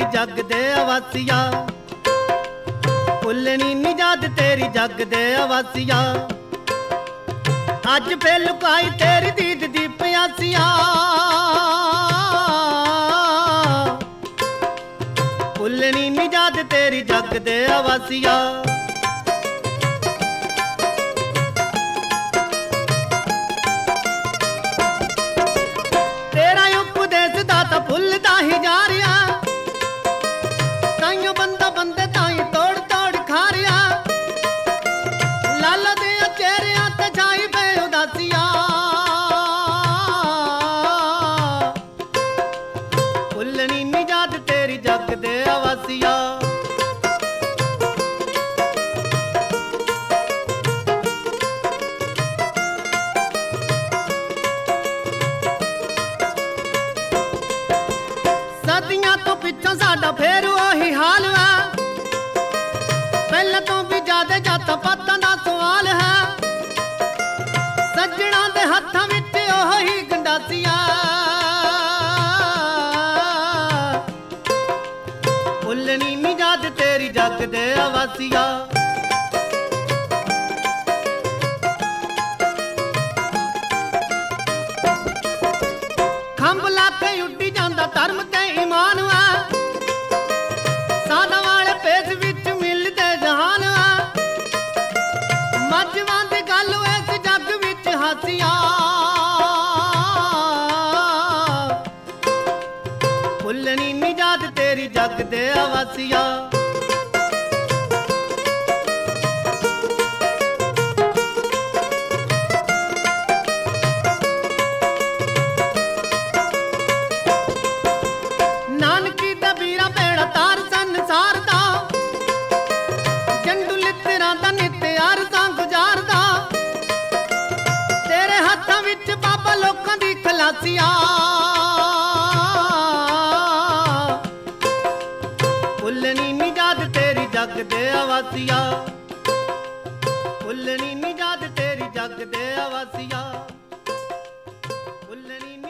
जग दे आवासिया, भुलनी नी याद तेरी जग दे आवासिया। अज फिर लुकाई तेरी दीद दी प्यासिया, भुलनी नी याद तेरी जग दे आवासिया। तेरा उपदेश दाता भुलदा ही जा रहा, ताइयों बंदा बंदे ताई तोड़ तोड़ खा रहा। लाला दे चेहरिया ते छाई पे उदासिया, भुलनी नी याद तेरी जग दे आवासिया। सदियां तो पिछों साडा फेर ओही हाल है, पहले तो भी ज्यादा जाता पातां दा सवाल है। सज्जणा दे हत्थां विच ओही गंडासिया, भुलनी नी याद तेरी जग दे आवासिया। खंभ ला के उड्डी जांदा धर्म ते ईमान है, साधा वाले पेस विच मिलदे जहान है। मजवां दी गल इस जग विच हासिया, भुलनी नी याद तेरी जग दे आवासिया। नानकी दा बीरा बेड़ा तार संसार दा, जंडू लितरा दा नित अरसां गुजारदा। तेरे हत्थां विच बाबा लोकां दी खलासिया, भुलनी नी याद तेरी जग दे आवासिया। भुलनी नी याद तेरी जग दे आवासिया, भुलनी